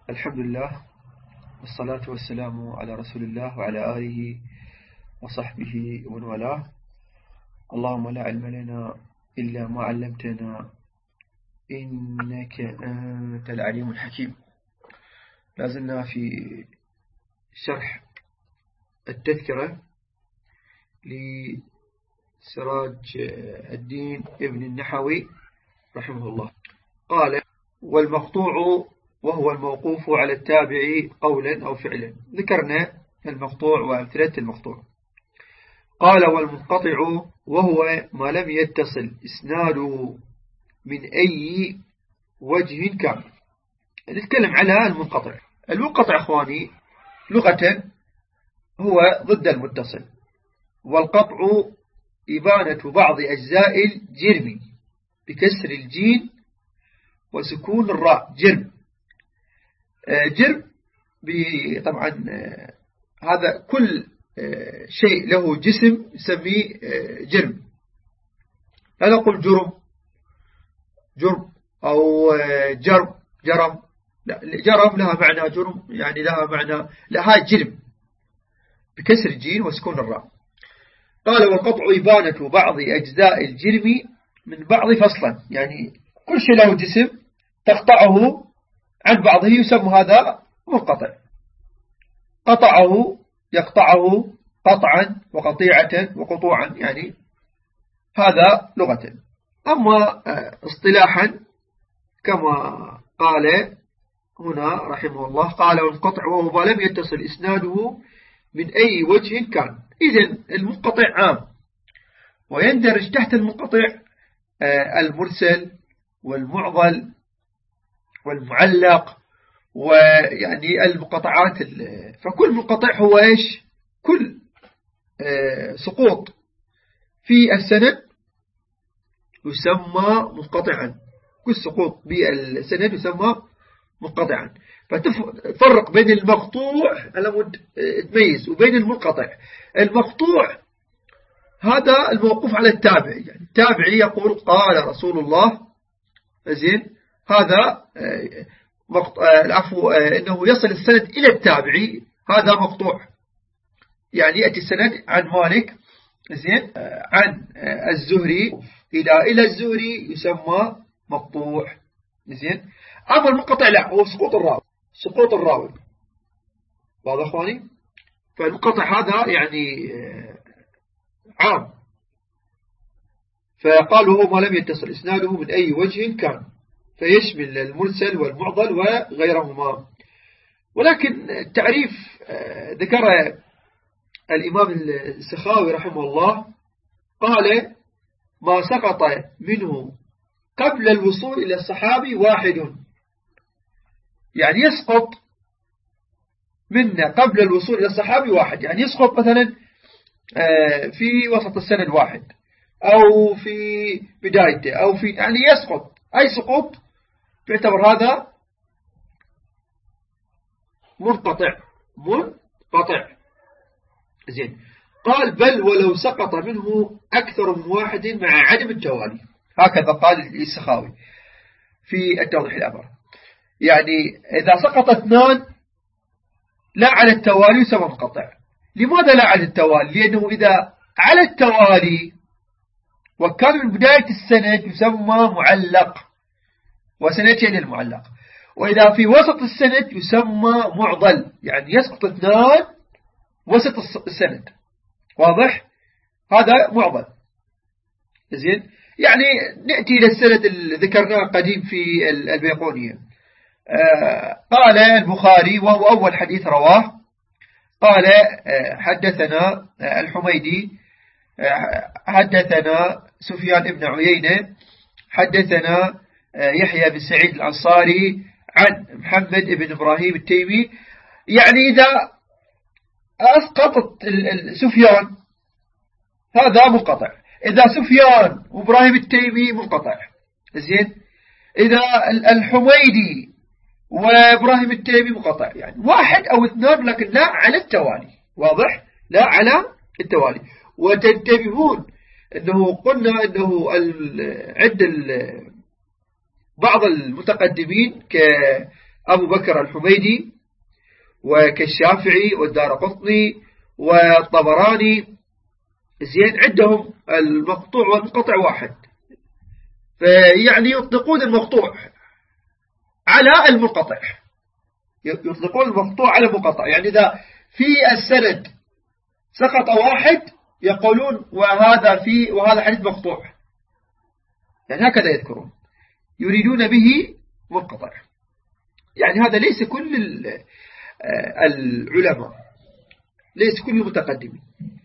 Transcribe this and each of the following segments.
الحمد لله والصلاة والسلام على رسول الله وعلى آله وصحبه ومن والاه. اللهم لا علم لنا إلا ما علمتنا إنك أنت العليم الحكيم. لازلنا في شرح التذكرة لسراج الدين ابن النحوي رحمه الله. قال: والمقطوع وهو الموقوف على التابع قولا أو فعلا. ذكرنا المقطوع وأمثلة المقطوع. قال: والمنقطع وهو ما لم يتصل إسناده من أي وجه كان. نتكلم على المنقطع. المنقطع أخواني لغة هو ضد المتصل، والقطع إبانة بعض أجزاء الجرم بكسر الجين وسكون الراء. جرم طبعا هذا كل شيء له جسم يسميه جرم. لا نقول جرم أو جرم. لا، جرم لها معنى، جرم يعني لها معنى، لا، هاي جرم بكسر الجين وسكون الراء. قال: والقطع إبانة بعض أجزاء الجرم من بعض فصلا، يعني كل شيء له جسم تقطعه عن بعضه يسمى هذا منقطع. قطعه يقطعه قطعا وقطيعة وقطوعا، يعني هذا لغة. أما اصطلاحا كما قال هنا رحمه الله، قال: والقطع وهو ما لم يتصل إسناده من أي وجه كان. إذن المنقطع عام، ويندرج تحت المنقطع المرسل والمعضل والمعلق، ويعني المقطعات. فكل منقطع هو إيش؟ كل سقوط في السند يسمى منقطعا. كل سقوط بالسند يسمى منقطعا. فتفرق بين المقطوع على مود تميز وبين المنقطع. المقطوع هذا الموقوف على التابع، يعني التابعي يقول قال رسول الله، زين، هذا العفو انه يصل السند الى التابعي، هذا مقطوع. يعني يأتي السند عن مالك، زين، عن الزهري الى الزهري يسمى مقطوع، زين. اما المنقطع لا، هو سقوط الراوي. واضح اخواني؟ فالمنقطع هذا يعني عام. فقال: وهو ما لم يتصل إسناده من أي وجه كان، فيشمل المرسل والمعضل وغيرهما. ولكن التعريف ذكر الإمام السخاوي رحمه الله، قال: ما سقط منه قبل الوصول إلى الصحابي واحد. يعني يسقط منا قبل الوصول إلى الصحابي واحد، يعني يسقط مثلا في وسط السند واحد، أو في بدايته، أو في، يعني يسقط. أي سقوط يعتبر هذا منقطع. زين. قال: بل ولو سقط منه أكثر من واحد مع عدم التوالي. هكذا قال السخاوي في التوضيح الأمر. يعني إذا سقط اثنان لا على التوالي يسمى منقطع. لماذا لا على التوالي؟ لأنه إذا على التوالي وكان من بداية السند يسمى معلق، وسنأتي إلى المعلق. وإذا في وسط السند يسمى معضل، يعني يسقط اثنان وسط السند. واضح؟ هذا معضل، زين. يعني نأتي إلى السند اللي ذكرناه قديم في البيقونية. قال البخاري، وهو أول حديث رواه، قال: حدثنا الحميدي، حدثنا سفيان بن عيينة، حدثنا يحيى بن سعيد الأنصاري عن محمد بن إبراهيم التيمي. يعني إذا أسقطت سفيان هذا منقطع. إذا سفيان وإبراهيم التيمي منقطع، زين. إذا الحميدي وإبراهيم التيمي منقطع، يعني واحد أو اثنان، لكن لا على التوالي. واضح؟ لا على التوالي. وتنتبهون أنه قلنا أنه عند بعض المتقدمين أبو بكر الحميدي وكالشافعي والدارقطني والطبراني، زين، عندهم المقطوع والمنقطع واحد، فيعني يطلقون المقطوع على المنقطع، يطلقون المقطوع على المنقطع، يعني إذا في السند سقط واحد يقولون وهذا حديث مقطوع، يعني هكذا يذكرون، يريدون به منقطع. يعني هذا ليس كل العلماء، ليس كل المتقدمين.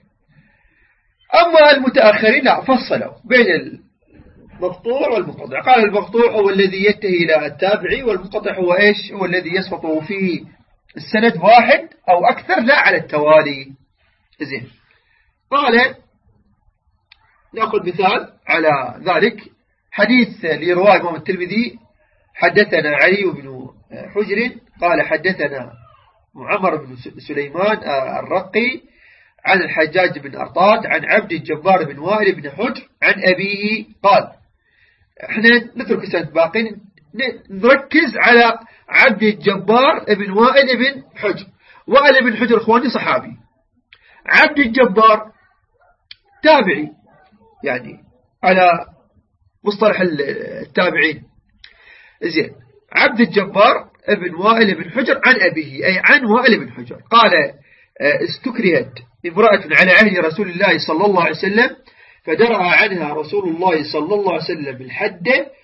أما المتأخرين فصلوا بين المقطوع والمنقطع، قال المقطوع هو الذي ينتهي إلى التابعي، والمنقطع هو إيش؟ هو الذي يسقط فيه السند واحد أو أكثر لا على التوالي. زين، قال نأخذ مثال على ذلك، حديث لرواية الإمام الترمذي: حدثنا علي بن حجر قال حدثنا معمر بن سليمان الرقي عن الحجاج بن أرطاد عن عبد الجبار بن وائل بن حجر عن أبيه قال. احنا نترك السند باقي، نركز على عبد الجبار بن وائل بن حجر. وائل بن حجر اخواني صحابي، عبد الجبار تابعي، يعني على مصطلح التابعين. زين، عبد الجبار ابن وائل بن حجر عن أبيه، أي عن وائل بن حجر قال: استكرهت امرأة على عهد رسول الله صلى الله عليه وسلم فدرأ عنها رسول الله صلى الله عليه وسلم بالحد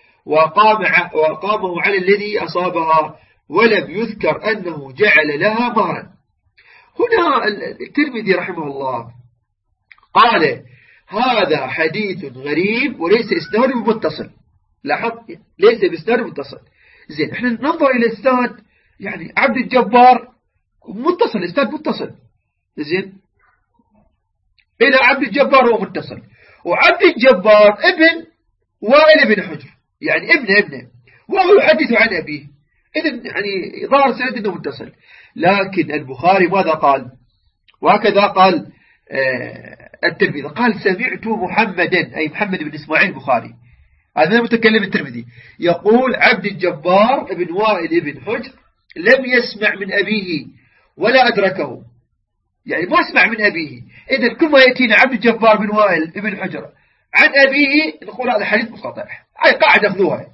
وقامه على الذي أصابها، ولم يذكر أنه جعل لها مهرا. هنا الترمذي رحمه الله قال: هذا حديث غريب وليس إسناد متصل. لاحظ، ليس بإسناد متصل. زين، احنا ننظر إلى إسناد، يعني عبد الجبار متصل، إسناد متصل. زين، إلى عبد الجبار هو متصل، وعبد الجبار ابن وائل بن حجر، يعني ابنه وهو يحدث عن أبيه، إذن يعني ظهر سند أنه متصل. لكن البخاري ماذا قال؟ وهكذا قال الترمذي، قال: سمعت محمدا، أي محمد بن إسماعيل البخاري، هذا المتكلم الترمذي، يقول: عبد الجبار بن وائل بن حجر لم يسمع من أبيه ولا أدركه، يعني ما اسمع من أبيه. إذن كل ما يأتينا عبد الجبار بن وائل بن حجر عن أبيه نقول هذا حديث منقطع، هاي قاعدة خذوها،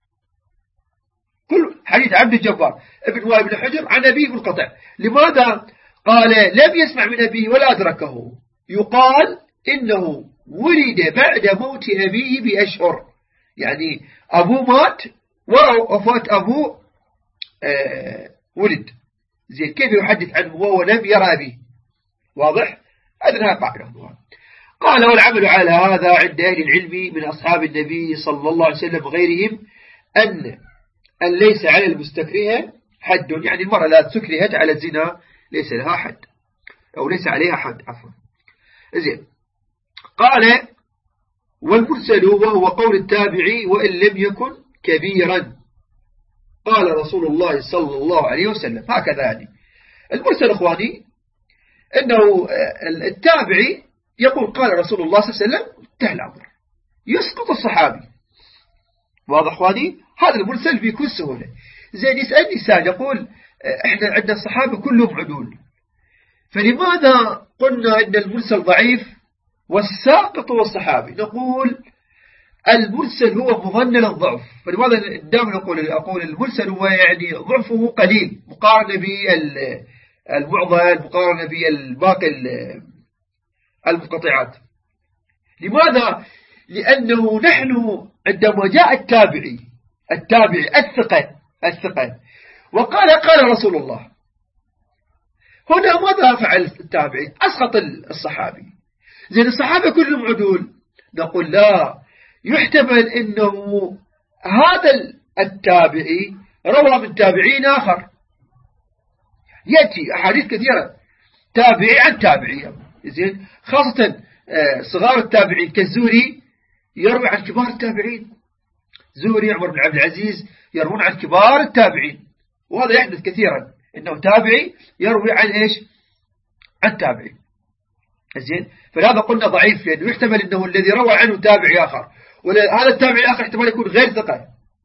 كل حديث عبد الجبار بن وائل بن حجر عن أبيه منقطع. لماذا؟ قال: لم يسمع من أبيه ولا أدركه، يقال إنه ولد بعد موت أبيه بأشهر، يعني أبوه مات ووفاة أبوه ولد. زين، كيف يحدث عنه وهو لم يرى أبيه؟ واضح؟ أدنها قاعدة. قال: والعمل على هذا عند أهل العلم من أصحاب النبي صلى الله عليه وسلم وغيرهم أن ليس على المستكره حد، يعني المرأة لا تكرهت على الزنا ليس لها حد، أو ليس عليها حد، عفوا. زين، قال: والمرسل وهو قول التابعي وإن لم يكن كبيرا، قال رسول الله صلى الله عليه وسلم. هكذا يعني المرسل أخواني أنه التابعي يقول قال رسول الله صلى الله عليه وسلم، انتهى الأمر، يسقط الصحابي. واضح أخواني؟ هذا المرسل بكل سهولة. زين، يسألني سائل يقول: احنا عندنا الصحابة كلهم عدول، فلماذا قلنا ان المرسل ضعيف والساقط هو الصحابي؟ نقول المرسل هو مظنن الضعف، فلماذا دائما أقول المرسل هو يعني ضعفه قليل مقارنة بالمعضل، مقارنة بالباقي المنقطعات. لماذا؟ لأنه نحن عندما جاء التابعي الثقة وقال رسول الله، هنا ماذا فعل التابعي؟ أسقط الصحابي. زين، الصحابة كلهم عدول، نقول لا، يحتمل أنه هذا التابعي روى من تابعين آخر، يأتي أحاديث كثيرة تابعي عن تابعي. زين، خاصة صغار التابعين كالزهري يروي عن كبار التابعين، زهري، عمر بن عبد العزيز يروون عن كبار التابعين، وهذا يحدث كثيرا إنه تابعي يروي عن إيش؟ عن تابعي. زين، فلهذا قلنا ضعيف، لأنه يحتمل أنه الذي روى عنه تابعي آخر، وهذا التابعي الآخر احتمال يكون غير ثقة.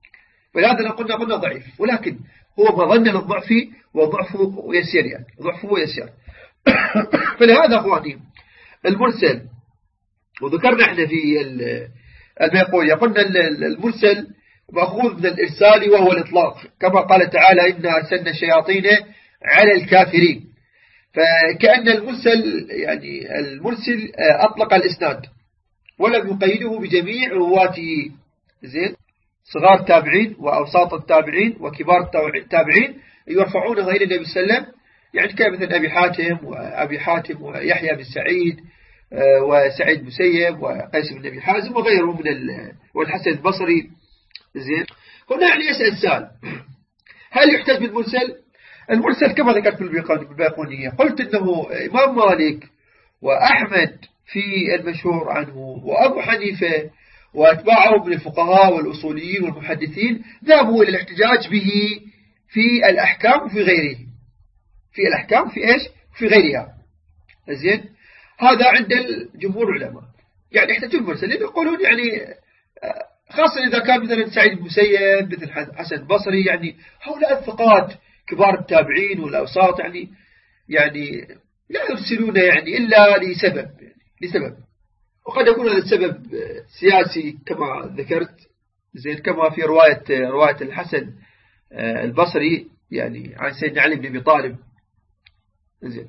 ولهذا قلنا ضعيف، ولكن هو مظنة الضعف وضعفه يسير، يعني ضعفه يسير. فلهذا أخواني المرسل، وذكرنا احنا في البيقونية قلنا المرسل مأخوذ من الإرسال وهو الإطلاق، كما قال تعالى إنا أرسلنا الشياطين على الكافرين. فكأن المرسل يعني المرسل أطلق الإسناد ولم يقيده بجميع رواته، زين، صغار التابعين وأوساط التابعين وكبار التابعين يرفعونها إلى النبي صلى الله عليه وسلم، يعني كمثل أبي حاتم ويحيى بن سعيد وسعيد مسيب وقيس بن أبي حازم وغيره والحسن البصري. زين، هنا يعني يسأل سؤال، هل يحتاج بالمرسل؟ المرسل كما ذكرت في البيقونية قلت إنه إمام مالك وأحمد في المشهور عنه وأبو حنيفة وأتباعه من الفقهاء والأصوليين والمحدثين ذهبوا إلى الاحتجاج به في الأحكام وفي غيره، في الأحكام في إيش؟ في غيرها. زين، هذا عند الجمهور العلماء، يعني يحتاجون المرسل، يقولون يعني خاصة إذا كان مثلا سعيد بن مسيب مثل حسن البصري، يعني هؤلاء الثقات كبار التابعين والأوساط، يعني لا يرسلون يعني إلا لسبب، وقد يكون هذا السبب سياسي كما ذكرت، زين، كما في رواية الحسن البصري يعني عن سيدنا علي بن أبي طالب. زين،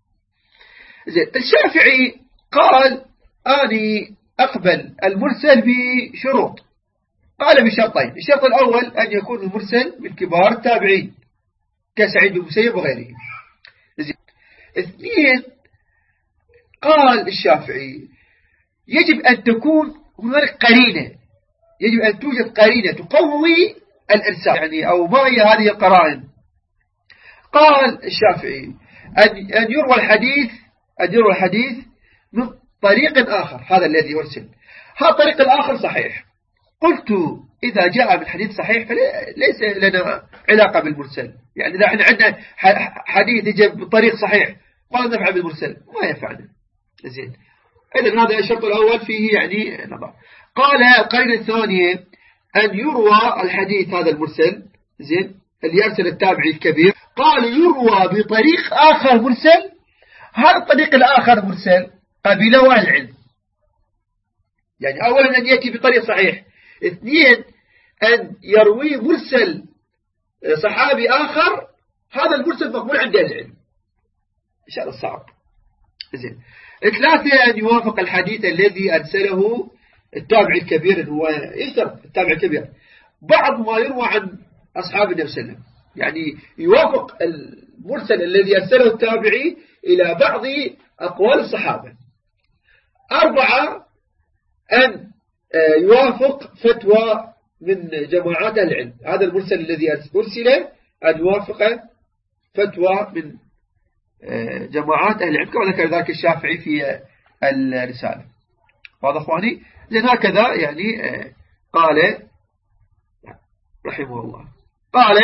الشافعي قال أني أقبل المرسل بشروط، قال بشرطين: الشرط الأول أن يكون المرسل من كبار التابعين كسعيد بن مسيب وغيره. اثنين، قال الشافعي يجب أن تكون هناك قرينة، يجب أن توجد قرينة تقوي الإرسال، يعني أو ما هي هذه القرائن؟ قال الشافعي أن يروى الحديث من طريق آخر، هذا الذي يرسل، هذا الطريق الآخر صحيح. قلت إذا جاء بالحديث صحيح فليس لنا علاقة بالمرسل، يعني إذا احنا عندنا حديث يجي بطريق صحيح ما نفعل بالمرسل، ما ينفعنا. زين، إذن هذا الشرط الأول فيه يعني نظر. قال القرينة الثانية أن يروى الحديث هذا المرسل، زين، اللي يرسل التابعي الكبير، قال يروى بطريق آخر مرسل، هذا الطريق الآخر مرسل قبله أهل العلم، يعني أولا أن يأتي بطريق صحيح، اثنين أن يروي مرسل صحابي آخر، هذا المرسل مقبول عند أهل العلم، إن شاء الله صعب. زين، ثلاثة أن يوافق الحديث الذي أرسله التابع الكبير، هو يشترط التابع الكبير بعض ما يروى عن أصحاب النبي صلى الله عليه وسلم، يعني يوافق المرسل الذي أرسله التابعي إلى بعض أقوال الصحابة. أربعة أن يوافق فتوى من جماعات العلم، هذا المرسل الذي أرسل أن يوافق فتوى من جماعات أهل العلم كما ذكر ذلك الشافعي في الرسالة. واضح أخواني؟ لأن هكذا يعني قال رحمه الله، قال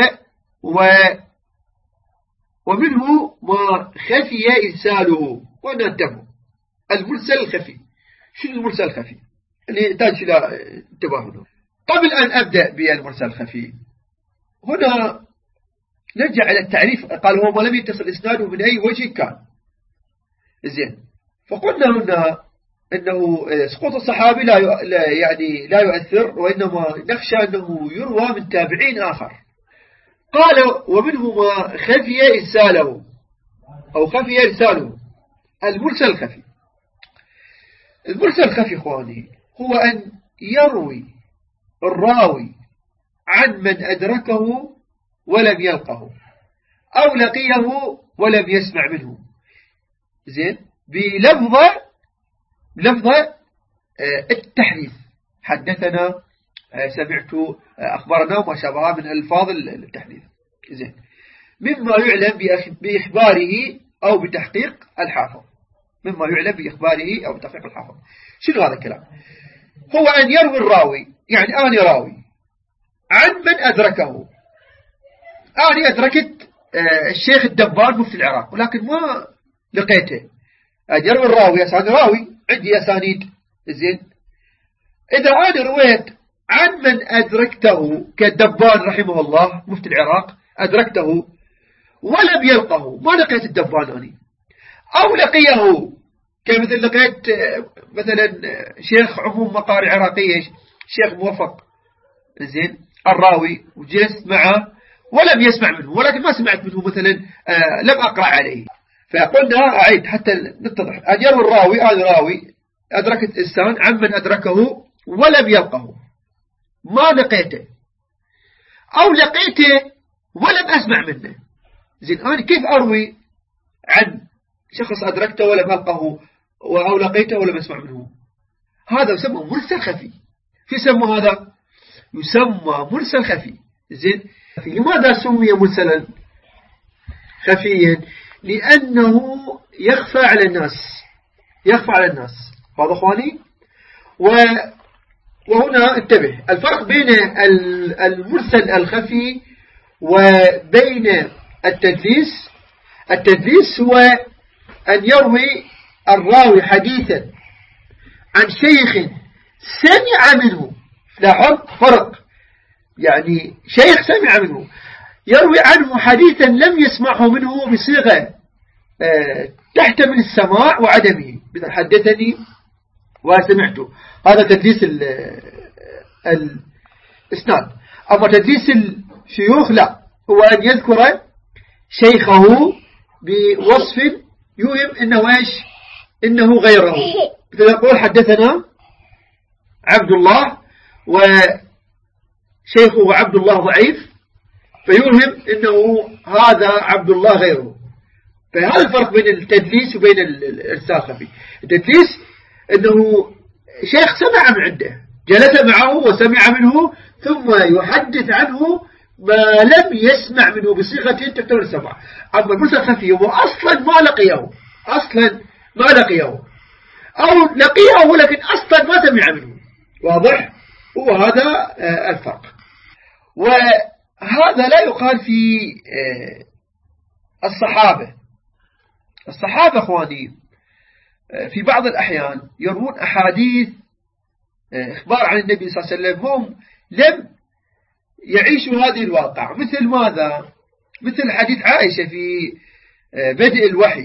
ومنه ما خفي إرساله، وننتبه المرسل الخفي. شنو المرسل الخفي اللي يحتاج إلى انتباه؟ قبل أن أبدأ بالمرسل الخفي هنا نرجع إلى التعريف. قال هو ما لم يتصل إسناده من أي وجه كان. زين، فقلنا هنا أنه سقوط الصحابي لا يؤثر، وإنما نخشى أنه يروى من تابعين آخر. قال ومنه ما خفي إرساله أو خفي إرساله، المرسل الخفي. المرسل الخفي إخواني هو أن يروي الراوي عن من أدركه ولم يلقه أو لقيه ولم يسمع منه، زين، بلفظة التحديث، حدثنا، سمعت، أخبرنا وما شابه من ألفاظ التحديث. زين، مما يعلم بإخباره أو بتحقيق الحافظ، مما يعلم بإخباره أو بتحقيق الحافظ. شنو هذا الكلام؟ هو أن يروي الراوي، يعني أنا راوي عن من أدركه، أنا أدركت الشيخ الدبار مفتي العراق ولكن ما لقيته، أن يروي الراوي، أنا راوي عندي أسانيد. زين، إذا أنا رويت عن من أدركته كالدبان رحمه الله مفتي العراق، أدركته ولم يلقه، ما لقيت الدبان أني، أو لقيه كمثل لقيت مثلا شيخ عموم مقاري عراقية شيخ موفق زين الراوي وجلست معه ولم يسمع منه، ولكن ما سمعت منه مثلا لم أقرأ عليه. فقلنا أعيد حتى نتضح أن يروي الراوي هذا راوي أدركت إنسان عمن أدركه ولم يلقه، ما لقيته أو لقيته ولم أسمع منه. زين أنا كيف أروي عن شخص أدركته ولم ألقه أو لقيته ولم أسمع منه؟ هذا يسمى مرسل خفي. في يسمى هذا؟ يسمى مرسل خفي. زين لماذا سمي مرسلا خفيا؟ لأنه يخفى على الناس، يخفى على الناس. هذا أخواني. وهنا انتبه الفرق بين المرسل الخفي وبين التدليس. التدليس هو أن يروي الراوي حديثا عن شيخ سمع منه، لاحظ فرق، يعني شيخ سمع منه يروي عنه حديثا لم يسمعه منه بصيغة تحتمل السماع وعدمه، مثل حدثني وسمعته، هذا تدليس الإسناد. أما تدليس الشيوخ لا، هو أن يذكر شيخه بوصف يوهم إنه إيش، إنه غيره، مثل يقول حدثنا عبد الله وشيخه عبد الله ضعيف، فيوهم إنه هذا عبد الله غيره. فهذا الفرق بين التدليس وبين الإرسال الخفي. التدليس إنه شيخ سمع من عنده، جلس معه وسمع منه ثم يحدث عنه ما لم يسمع منه بصيغة تحتمل السمع. أما المرسل الخفي هو أصلا ما لقيه، أصلا ما لقيه، أو لقيه ولكن أصلا ما سمع منه. واضح؟ وهذا الفرق. وهذا لا يقال في الصحابة. الصحابة أخواني في بعض الأحيان يروون أحاديث إخبار عن النبي صلى الله عليه وسلم هم لم يعيشوا هذه الواقع. مثل ماذا؟ مثل حديث عائشة في بدء الوحي.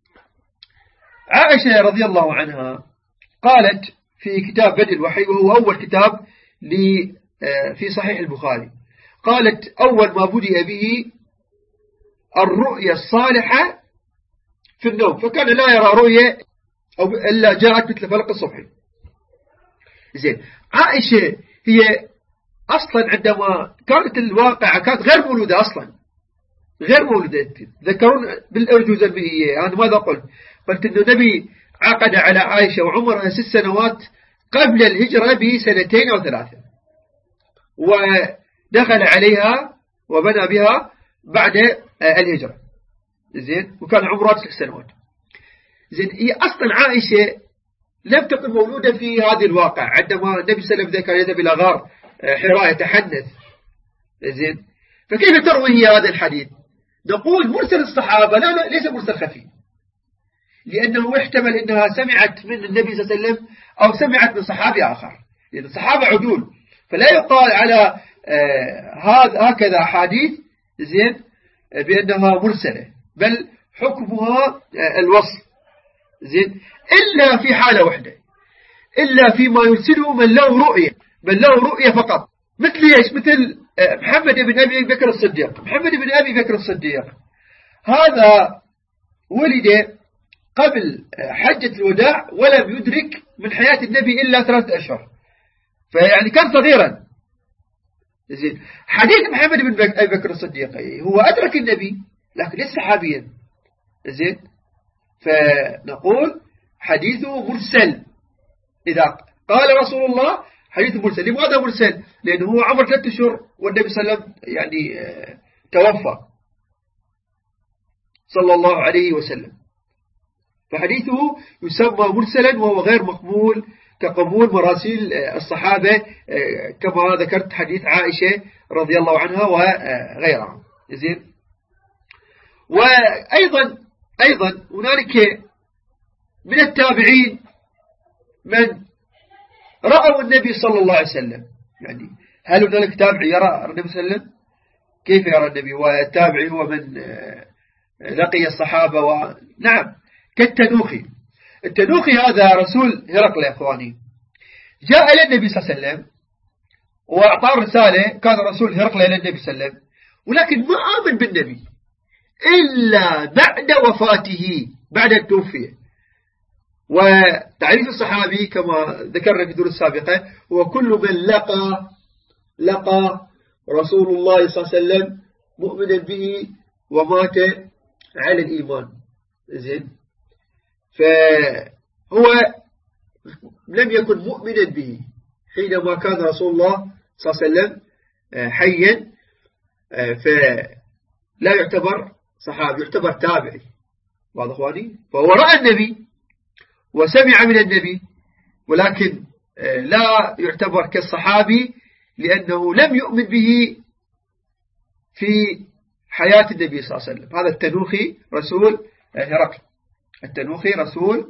عائشة رضي الله عنها قالت في كتاب بدء الوحي، وهو أول كتاب في صحيح البخاري، قالت أول ما بدأ به الرؤيا الصالحة في النوم، فكان لا يرى رؤيا أو إلا جاءت مثل فلق الصبح. زين عائشة هي أصلا عندما كانت الواقعة كانت غير مولودة أصلا، غير مولودة. ذكرون بالأرجوزة المئية أنا ماذا قلت إنه النبي عقد على عائشة وعمرها 6 سنوات قبل الهجرة ب2 أو 3 سنين، ودخل عليها وبنى بها بعد الهجرة. زين وكان عمرها 9 سنوات. زين هي أصلا عائشة لم تكن مولودة في هذه الواقع عندما النبي صلى الله عليه وسلم كان يذهب إلى غار حراء يتحدث. زين فكيف تروي هي هذا الحديث؟ نقول مرسل الصحابة لا ليس مرسل خفي، لأنه يحتمل أنها سمعت من النبي صلى الله عليه وسلم أو سمعت من صحابي آخر، لأن الصحابة عدول، فلا يقال على هكذا حديث زين بأنها مرسلة، بل حكمها الوصل. زين إلا في حالة واحدة، إلا فيما يرسله من له رؤية، من له رؤية فقط. مثل إيش؟ مثل محمد بن أبي بكر الصديق. محمد بن أبي بكر الصديق هذا ولد قبل حجة الوداع ولم يدرك من حياة النبي إلا 3 أشهر، فيعني كان صغيرا. زين حديث محمد بن أبي بكر الصديق هو أدرك النبي لكن ليس صحابيا. زين فنقول حديثه مرسل. إذا قال رسول الله حديث مرسل. لماذا مرسل؟ لأنه هو عمر 3 أشهر والنبي صلى الله عليه وسلم يعني توفى صلى الله عليه وسلم، فحديثه يسمى مرسلا وهو غير مقبول كقبول مراسيل الصحابة كما ذكرت حديث عائشة رضي الله عنها وغيرها. زين وأيضا هنالك من التابعين من رأوا النبي صلى الله عليه وسلم يعني هل هنالك تابعي يرى النبي صلى الله عليه وسلم؟ كيف يرى النبي؟ والتابعي هو من لقي الصحابة نعم كالتنوخي. التنوخي هذا رسول هرقل يا أخواني، جاء إلى النبي صلى الله عليه وسلم وأعطاه رسالة، كان رسول هرقل إلى النبي صلى الله عليه وسلم، ولكن ما آمن بالنبي إلا بعد وفاته، بعد التوفية. وتعريف الصحابي كما ذكرنا في الدروس السابقة هو كل من لقى رسول الله صلى الله عليه وسلم مؤمنا به ومات على الإيمان. زين، فهو لم يكن مؤمنا به حينما كان رسول الله صلى الله عليه وسلم حيا، فلا يعتبر صحابي، يعتبر تابعي. واضح أخواني؟ فهو رأى النبي وسمع من النبي، ولكن لا يعتبر كالصحابي لأنه لم يؤمن به في حياة النبي صلى الله عليه وسلم. هذا التنوخي رسول هرقل، التنوخي رسول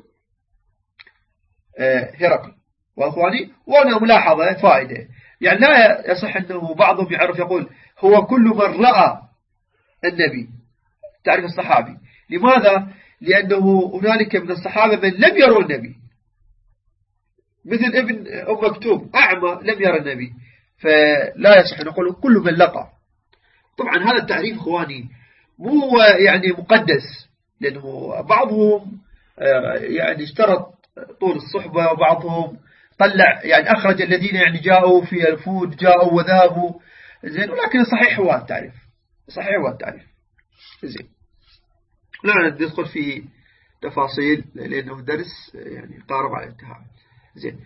هرقل. وأخواني، وأنا ملاحظة فائدة، يعني لا يصح أنه بعضهم يعرف يقول هو كل من رأى النبي، تعرف الصحابي. لماذا؟ لأنه هنالك من الصحابة من لم يروا النبي، مثل ابن أم مكتوم أعمى لم يرى النبي، فلا يصح نقول كل من لقى. طبعا هذا التعريف أخواني مو يعني مقدس، لأنه بعضهم يعني اشترط طول الصحبة، وبعضهم طلع يعني أخرج الذين يعني جاءوا في الفود جاءوا وذهبوا. زين، ولكن صحيح هو التعريف، صحيح هو التعريف. زين، لا ندخل في تفاصيل لأنه درس يعني قارب على الانتهاء. زين،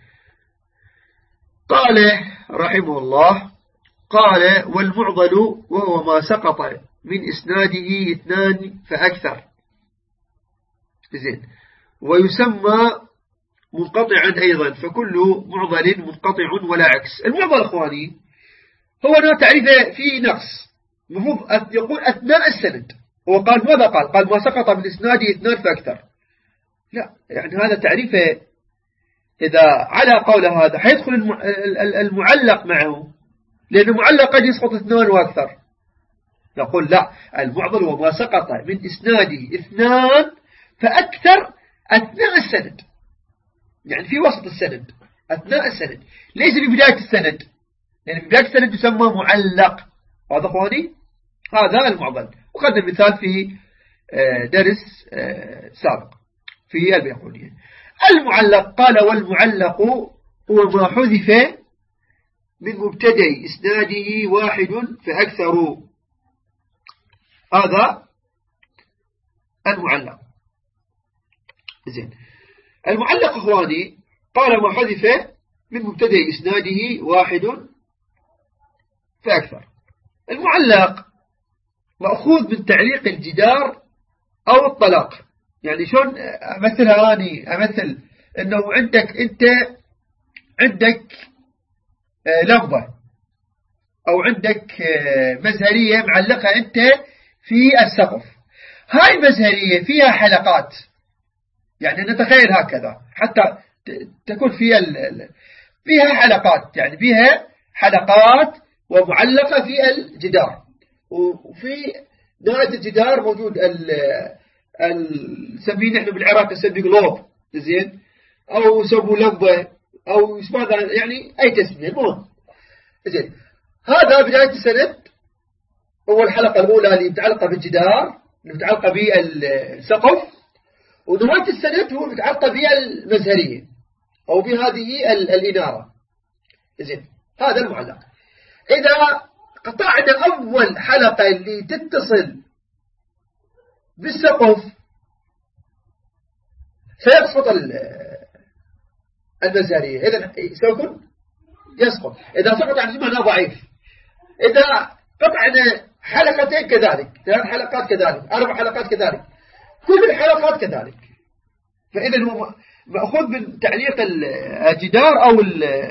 قال رحمه الله، قال والمعضل وهو ما سقط من إسناده 2 فأكثر. زين، ويسمى منقطعا أيضا، فكل معضل منقطع ولا عكس. المعضل أخواني هو تعريفه فيه نقص، المفروض يقول أثناء السند. هو قال ماذا قال ما سقط من إسناده 2 فأكثر. لا، يعني هذا تعريفه إذا على قول هذا حيدخل المعلق معه، لأن المعلق قد يسقط 2 وأكثر. نقول لا، المعضل هو ما سقط من إسناده 2 فأكثر أثناء السند، يعني في وسط السند، أثناء السند، ليس في بداية السند، لأن في بداية السند يسمى معلق. هذا أخواني هذا المعضل، وقدم مثال في درس سابق في البيقونية. المعلق قال والمعلق هو ما حذف من مبتدأ إسناده 1 فأكثر. هذا المعلق. زين، المعلق أخواني قال ما حذف من مبتدأ إسناده 1 فأكثر. المعلق مأخوذ من تعليق الجدار أو الطلاق. يعني شون أمثلها أني أمثل أنه أنت عندك لمبة أو عندك مزهرية معلقة أنت في السقف. هاي المزهرية فيها حلقات، يعني نتخيل هكذا حتى تكون فيها حلقات، يعني فيها حلقات ومعلقة في الجدار، وفي نهاية الجدار موجود نسميه نحن بالعراق نسميه قلوب. زين، أو يسموه لمبة أو يسمى يعني أي تسمية. المهم زين، هذا بداية السند هو الحلقة الأولى اللي متعلقة بالجدار، اللي متعلقة بالسقف، ونهاية السند هو متعلقة بالمزهرية أو بهذه الإنارة. زين، هذا المعلق. إذا قطعنا أول حلقة اللي تتصل بالسقف سيسقط المزهرية، إذا سيكون يسقط. إذا سقط عن جمعنا ضعيف. إذا قطعنا حلقتين كذلك، 3 حلقات كذلك، 4 حلقات كذلك، كل الحلقات كذلك. فإذا هو مأخوذ من تعليق الجدار أو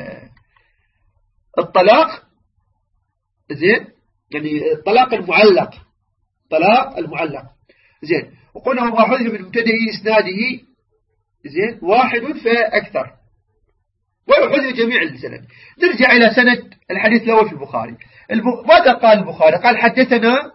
الطلاق. زين، يعني الطلاق المعلق، طلاق المعلق. زين، وقلنا ما حذف من مبتدأ إسناده زين 1 فأكثر. ويحذف جميع السند. نرجع إلى سند الحديث الأول في البخاري. ماذا قال البخاري؟ قال حدثنا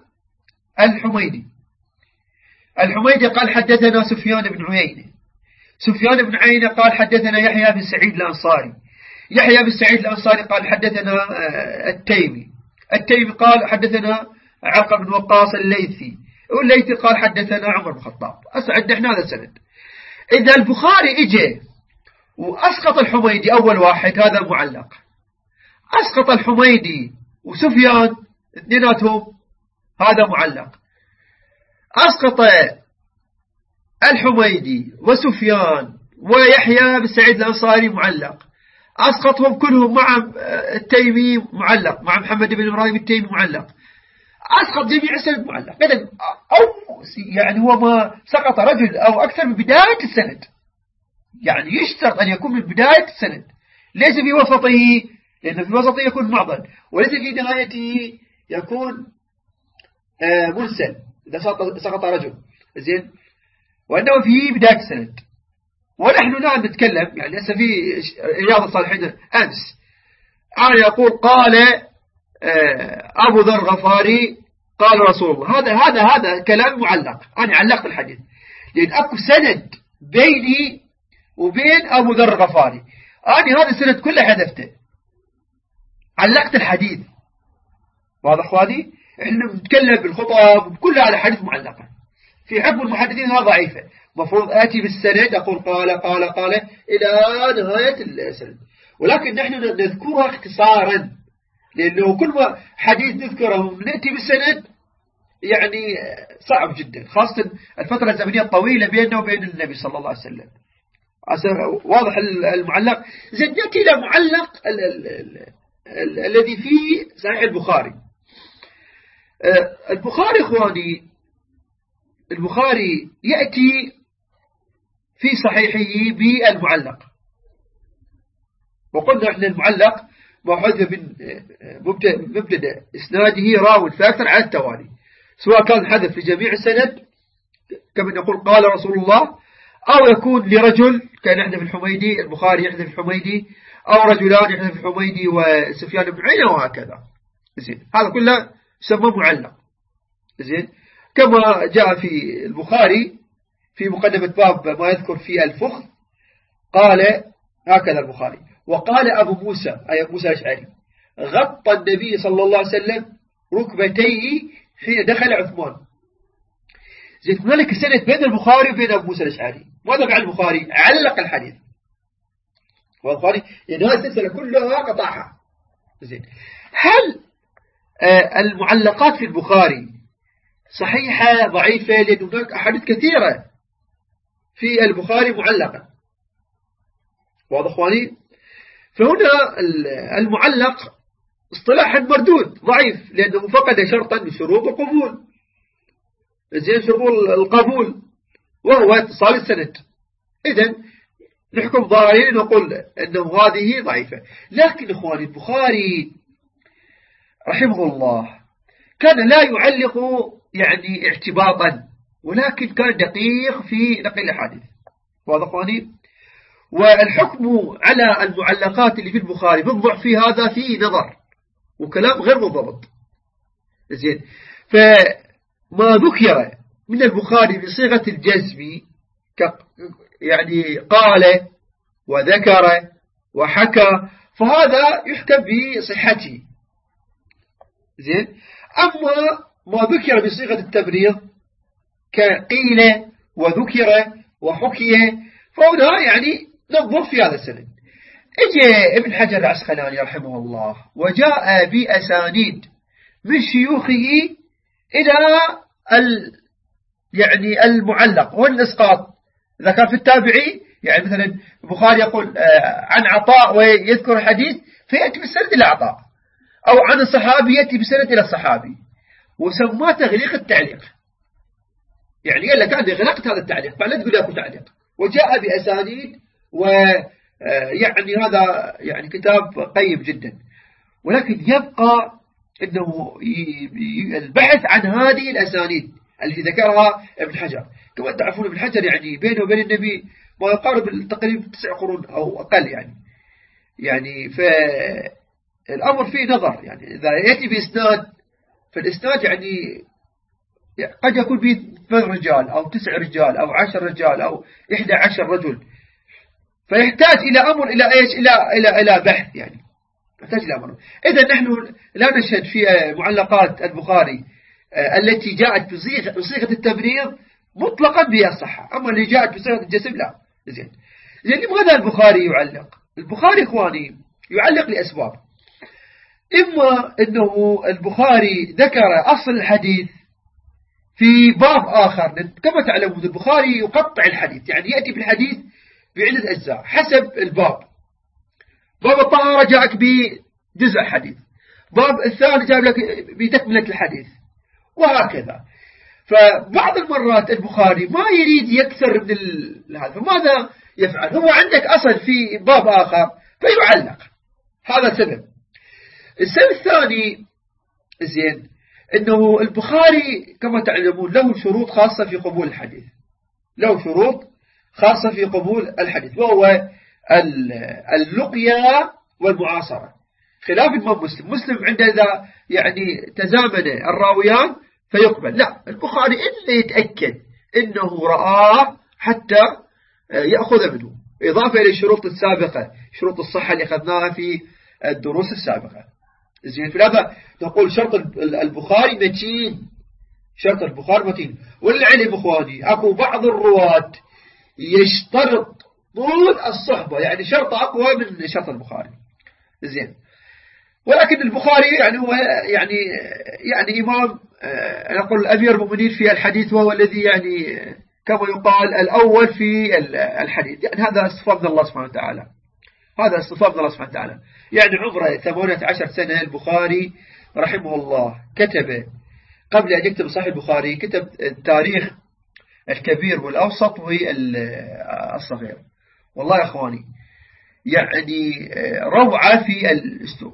الحميدي قال حدثنا سفيان بن عيينة. سفيان بن عيينة قال حدثنا يحيى بن سعيد الأنصاري. يحيى بن سعيد الأنصاري قال حدثنا التيمي قال حدثنا عقب بن وقاص الليثي، والليثي قال حدثنا عمر بن الخطاب. أسعد نحن هذا السند. إذا البخاري إجي وأسقط الحميدي أول واحد، هذا معلق. أسقط الحميدي وسفيان اثنيناتهم، هذا معلق. أسقط الحميدي وسفيان ويحيى بن سعيد الأنصاري معلق. أسقطهم كلهم مع التيمي معلق، مع محمد بن إبراهيم التيمي معلق. أسقط جميع السند معلق. أو يعني هو ما سقط رجل أو أكثر من بداية السند، يعني يشترط أن يكون من بداية السند، ليس في وسطه، لأنه في وسطه يكون معضل، وليس في نهايته يكون مرسل إذا سقط رجل، زين، وأنه في بداية السند. ونحن الآن نتكلم، يعني هسه في رياض الصالحين أمس أنا يقول قال أبو ذر غفاري قال رسول الله، هذا كلام معلق. أنا علقت الحديث لأن أكو سند بيني وبين أبو ذر غفاري، أنا هذا السند كله حذفته، علقت الحديث. واضح أخواني؟ إحنا نتكلم بالخطب وكل هذا حديث معلقة. في حكم المحدثين هذا ضعيفة، مفروض آتي بالسند أقول قال إلى نهاية السند، ولكن نحن نذكرها اختصارا، لأنه كل ما حديث نذكره نأتي بالسند يعني صعب جدا، خاصة الفترة الزمنية الطويلة بيننا وبين النبي صلى الله عليه وسلم. واضح المعلق. زين، نأتي إلى معلق الذي فيه صحيح البخاري. البخاري إخواني، البخاري يأتي في صحيحه بالمعلق، وقلنا احنا المعلق ما حذف من مبتدأ إسناده راو فأكثر على التوالي، سواء كان حذف لجميع السند كما نقول قال رسول الله، أو يكون لرجل كان يحذف الحميدي، البخاري يحذف الحميدي، أو رجلان يحذف الحميدي وسفيان بن عيينة وهكذا. زين، هذا كله يسمى معلق. زين، كما جاء في البخاري في مقدمة باب ما يذكر في الفخذ، قال هكذا البخاري: وقال أبو موسى أي موسى الأشعري: غطى النبي صلى الله عليه وسلم ركبتيه حين دخل عثمان. زين، هنالك السند بين البخاري وبين أبو موسى الأشعري. ماذا فعل البخاري؟ علق الحديث. والبخاري يعني هذه السلسلة كلها قطعها. زين، هل المعلقات في البخاري صحيحة ضعيفة؟ لأن هناك أحاديث كثيرة في البخاري معلقة. واضح أخواني؟ فهنا المعلق اصطلاحا مردود ضعيف، لأنه فقد شرطا من شروط القبول. زين، شروط القبول وهو اتصال السند. إذن نحكم ظاهرين نقول أنه هذه ضعيفة. لكن إخواني، البخاري رحمه الله كان لا يعلق يعني اعتباطا، ولكن كان دقيق في نقل الحديث. واضح أخواني؟ والحكم على المعلقات اللي في البخاري بالضعف في هذا فيه نظر وكلام غير منضبط. زين، فما ذكر من البخاري بصيغة الجزم يعني قال وذكر وحكى، فهذا يحكم بصحته. زين، أما ما ذكر بصيغة التبريض كقيل وذكر وحكي، فهنا يعني ننظر في هذا السند. اجى ابن حجر العسقلاني رحمه الله وجاء بأسانيد من شيوخه إلى يعني المعلق والإسقاط. إذا كان في التابعي، يعني مثلا البخاري يقول عن عطاء ويذكر الحديث فيأتي بالسند إلى عطاء، أو عن الصحابي يأتي بالسند إلى الصحابي، وسماه تغليق التعليق. يعني يلا كان غلقت هذا التعليق، فلا تقول لكم تعليق. وجاء بأسانيد، ويعني هذا يعني كتاب قيم جدا. ولكن يبقى أنه البحث عن هذه الأسانيد التي ذكرها ابن حجر. كما تعرفون ابن حجر يعني بينه وبين النبي ما يقارب تقريبا 9 قرون أو أقل يعني. يعني فالأمر فيه نظر، يعني إذا يأتي بإسناد فالإسناد يعني قد يكون به 8 رجال أو 9 رجال أو 10 رجال أو 11 رجل، فيحتاج إلى أمر إلى إيش إلى بحث، يعني يحتاج إلى أمر. إذا نحن لا نشهد في معلقات البخاري التي جاءت بصيغة التمريض مطلقا بها الصحة، أما اللي جاءت بصيغة الجسم لا. زين لماذا البخاري يعلق؟ البخاري إخواني يعلق لأسباب. إما أنه البخاري ذكر أصل الحديث في باب آخر، كما تعلمون البخاري يقطع الحديث، يعني يأتي بالحديث بعدة أجزاء حسب الباب. باب الطهارة جاءك بجزء الحديث، باب الثاني جاء لك بتكملة الحديث، وهكذا. فبعض المرات البخاري ما يريد يكثر من هذا، فماذا يفعل؟ هو عندك أصل في باب آخر فيعلق، هذا سبب. السبب الثاني زين أنه البخاري كما تعلمون له شروط خاصة في قبول الحديث، له شروط خاصة في قبول الحديث، وهو اللقيا والمعاصرة، خلاف الإمام مسلم عندما يعني تزامن الراويان فيقبل. لا، البخاري إلا يتأكد إنه رآه حتى يأخذ منه، إضافة إلى الشروط السابقة، شروط الصحة اللي أخذناها في الدروس السابقة. زين في هذا نقول شرط البخاري متين، شرط البخاري متين. والعلم إخواني أكو بعض الرواة يشترط طول الصحبة، يعني شرط أقوى من شرط البخاري. زين ولكن البخاري يعني هو يعني إمام، نقول أمير المؤمنين في الحديث، وهو الذي يعني كما يقال الأول في الحديث، يعني هذا اصطفاء من الله سبحانه وتعالى، هذا اصطفاء من الله سبحانه وتعالى. يعني عمره 18 سنة البخاري رحمه الله، كتب قبل أن يكتب صحيح البخاري كتب التاريخ الكبير والأوسط والصغير. والله يا أخواني يعني روعة في الأسلوب.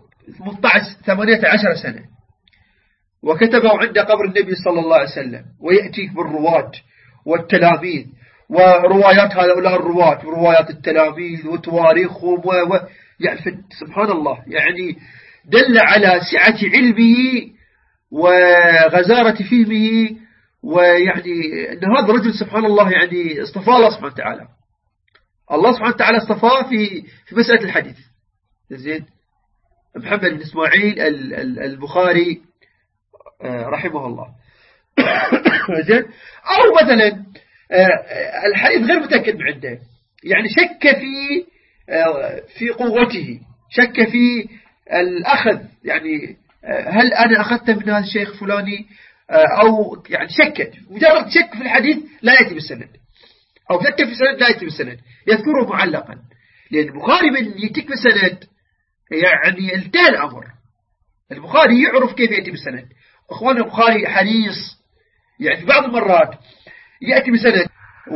18 سنة وكتبه عند قبر النبي صلى الله عليه وسلم، ويأتيك بالرواة والتلاميذ وروايات هؤلاء الرواة وروايات التلاميذ وتواريخهم يعني سبحان الله، يعني دل على سعة علمه وغزارة فهمه، ويعني أن هذا الرجل سبحان الله يعني اصطفاه الله سبحانه وتعالى. الله سبحانه وتعالى اصطفاه في مسألة الحديث. زين محمد بن إسماعيل البخاري رحمه الله. زين أو مثلا الحديث غير متأكد من عنده، يعني شك في قوته، شك في الأخذ، يعني هل أنا أخذت من هذا الشيخ فلاني، أو يعني شك، مجرد شك في الحديث لا يأتي بالسند، أو شك في السند لا يأتي بالسند، يذكره معلقا. لأن البخاري من يأتيك بالسند يعني انتهى الأمر، البخاري يعرف كيف يأتي بالسند. أخوان البخاري حريص، يعني في بعض المرات يأتي بسند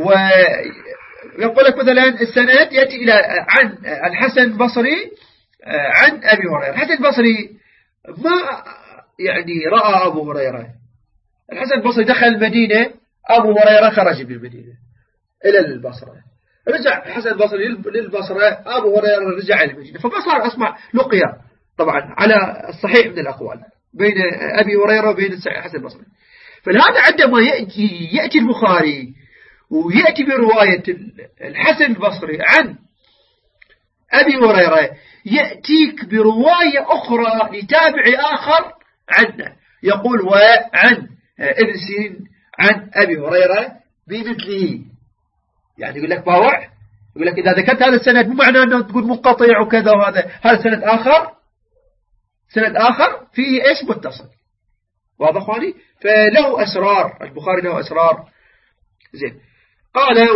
ويقول لك مثلا السند يأتي إلى عن الحسن البصري عن أبي هريرة. الحسن البصري ما يعني رأى أبو هريرة، الحسن البصري دخل المدينة، أبو هريرة خرج من المدينة إلى البصرة، رجع الحسن البصري للبصرة، أبو هريرة رجع إلى المدينة، فبصر أسمع لقيا طبعا على الصحيح من الأقوال بين أبي هريرة وبين الحسن البصري. فلهذا عندما يأتي البخاري ويأتي برواية الحسن البصري عن أبي هريرة، يأتيك برواية أخرى لتابع آخر عنه، يقول وعن ابن سيرين عن أبي هريرة بمثله، يعني يقول لك باوع، يقول لك إذا ذكرت هذا السند مو معناه أنه تقول منقطع وكذا، وهذا سند آخر، سند آخر فيه إيش متصل. واضح أخواني؟ فله أسرار، البخاري له أسرار. زين قال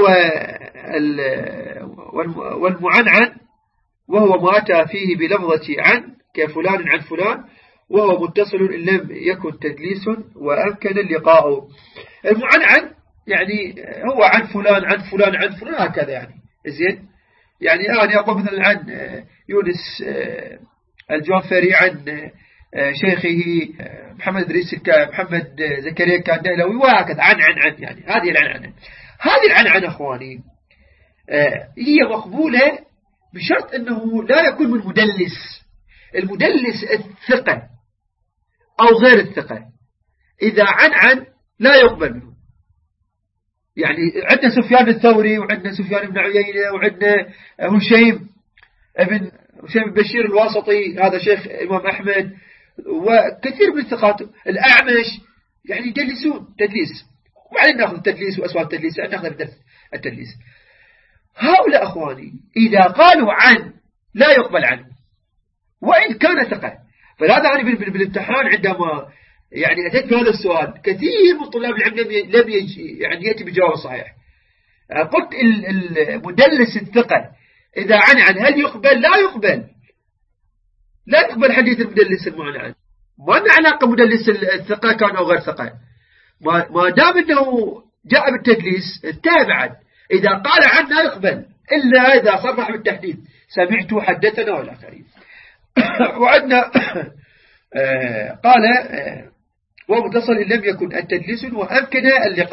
والمعنعن وهو ما أتى فيه بلفظة عن كفلان عن فلان، وهو متصل إن لم يكن تدليس وأمكن اللقاء. المعنعن يعني هو عن فلان عن فلان عن فلان هكذا، يعني زين يعني أنا أقول مثلا عن يونس الجوفري عن شيخه محمد إدريس محمد زكريا الكندهلوي وهكذا، عن يعني هذه العنعنة. هذه العنعنة أخواني هي مقبولة بشرط أنه لا يكون من مدلس. المدلس الثقة أو غير الثقة إذا عن لا يقبل منه. يعني عندنا سفيان الثوري وعندنا سفيان بن عيينة وعندنا هشيم بن بشير الواسطي، هذا شيخ الإمام أحمد، وكثير من الثقات. الأعمش يعني يدلسون تدليس، وبعدين نأخذ التدليس وأسباب التدليس، نأخذ بدرس التدليس. هؤلاء أخواني إذا قالوا عن لا يقبل عنه وإن كان ثقة. فلهذا أنا بالامتحان عندما يعني أتيت بهذا السؤال كثير من طلاب العلم لم يعني يأتي بجواب صحيح. قلت المدلس الثقة إذا عن هل يقبل؟ لا يقبل، لا يقبل حديث المدلس المعنى. ما لنا علاقة مدلس الثقة كان أو غير ثقة، ما دام أنه جاء بالتدليس انتهى بعد. إذا قال عن لا يقبل إلا إذا صرح بالتحديد، سمعت حدثنا ولا كريم. وعندنا قال ومتصل لم يكن التدليس وأمكن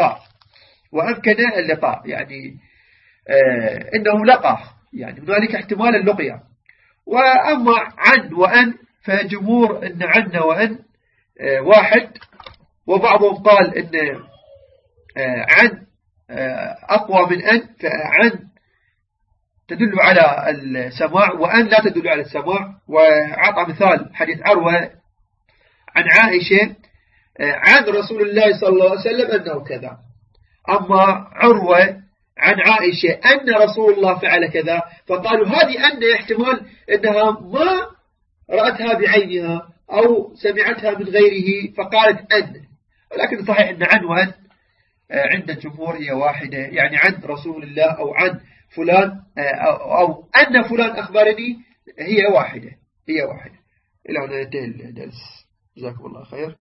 اللقاء يعني إنه لقى، يعني هنالك احتمال اللقيا. وأما عن وأن فجمهور إن عن وأن واحد، وبعضهم قال إن عن أقوى من أن، فعن تدل على السماع وأن لا تدل على السماع. وعطى مثال حديث عروة عن عائشة عن رسول الله صلى الله عليه وسلم أنه كذا. أما عروة عن عائشة أن رسول الله فعل كذا، فقالوا هذه أن احتمال أنها ما رأتها بعينها أو سمعتها من غيره فقالت أن. ولكن صحيح أن عن وأن عند الجمهور هي واحدة، يعني عن رسول الله أو عن فلان أو أن فلان أخبرني هي واحدة. إلى أن ينتهي الدرس. جزاكم الله خير.